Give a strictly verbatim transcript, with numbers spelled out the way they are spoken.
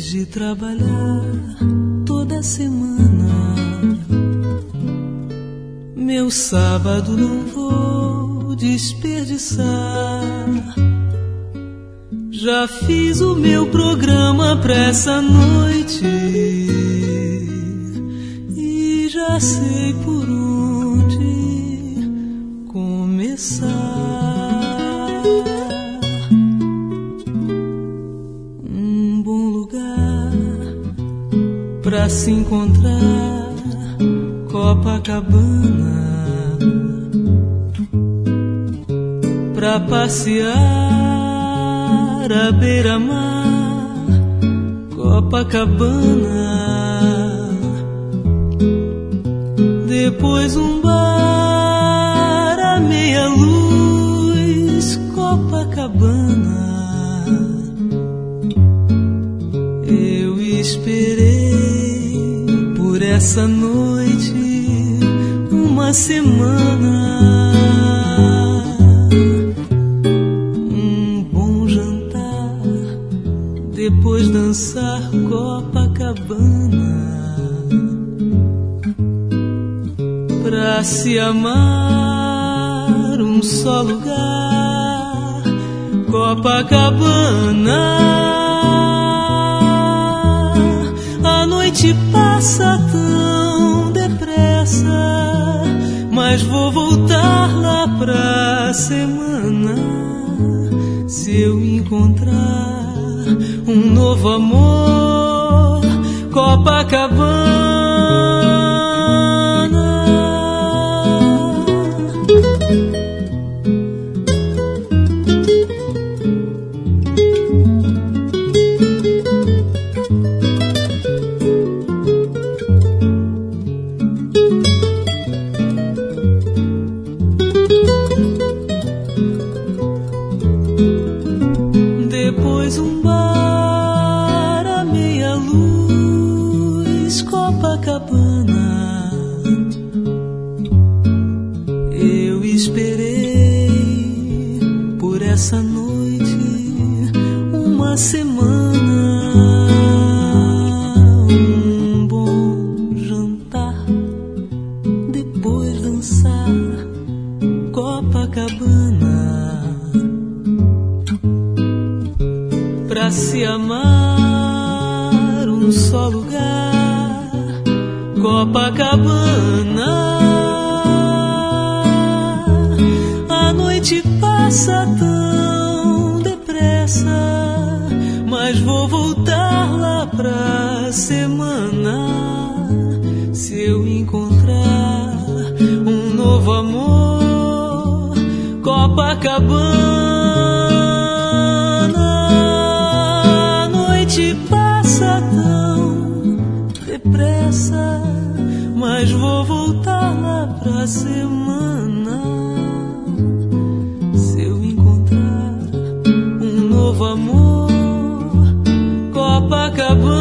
de trabalhar toda semana, meu sábado não vou desperdiçar. Já fiz o meu programa pra essa noite e já sei por onde começar. Um bom lugar pra se encontrar, Copacabana, pra passear à beira-mar, Copacabana. Depois um bar à meia-luz, Copacabana. Eu esperei por essa noite uma semana. Depois dançar Copacabana, pra se amar um só lugar, Copacabana. A noite passa tão depressa, mas vou voltar lá pra semana. Se eu encontrar um novo amor, Copacabana. Depois um bar à meia-luz, Copacabana. Eu esperei por essa noite uma semana. Um bom jantar, depois dançar Copacabana, pra se amar um só lugar, Copacabana. A noite passa tão depressa, mas vou voltar lá pra semana. Se eu encontrar um novo amor, Copacabana. Passa tão depressa, mas vou voltar lá pra semana. Se eu encontrar um novo amor, Copacabana.